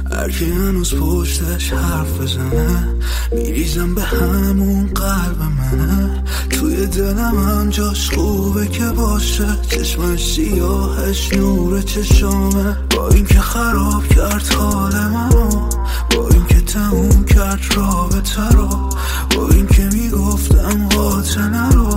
هرکی هنوز پشتش حرف بزنه میریزم به همون قلب منه. توی دلم هم جاش خوبه که باشه، چشمش سیاهش نور چشامه. با اینکه خراب کرد حال منو، با اینکه تموم کرد رابطه رو، با اینکه میگفتم قاطع رو،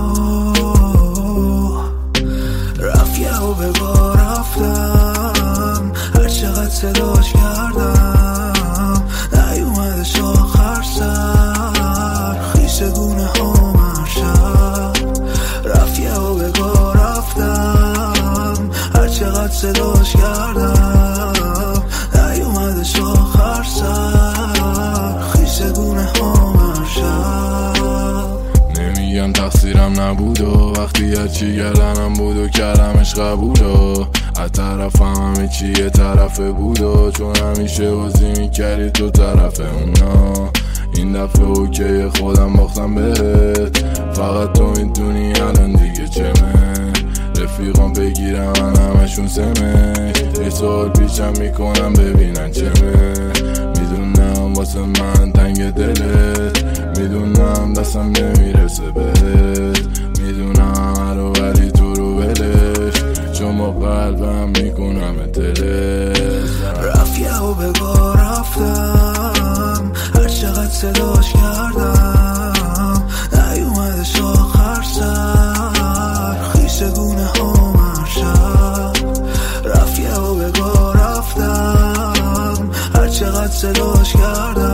رفت یه و بگاه رفتم. هر چقدر صداش کردم نیومدش آخر سر، خیس گونه ها مرشب. رفت یه و بگاه رفتم. هر چقدر صداش کردم نیومدش آخر سر، خیس گونه ها مرشب. نمیگم تقصیرم نبود و وقتی هرچی گردنم بود و کردمش قبول و از طرفم همه چی یه طرفه بود و چون همیشه بازی میکردی تو طرف اونا، این دفعه اوکی خودم باختم بهت. فقط تو میدونی الان دیگه چمه، رفیقام بگیرم من همشون سمه. یه سوال پیچم میکنم ببینن چمه، میدونم واسه من تنگ دلت، میدونم دستم نمیرسه بهت، میدونم رو ولی تو رو ولش، چون با قلبم میکنم دلت. رفت یه و بگاه رفتم. هر چقدر صداش کردم نیومدش آخر سر، خیس گونه ها مرشب. رفت یه و بگاه رفتم. هر چقدر صداش کردم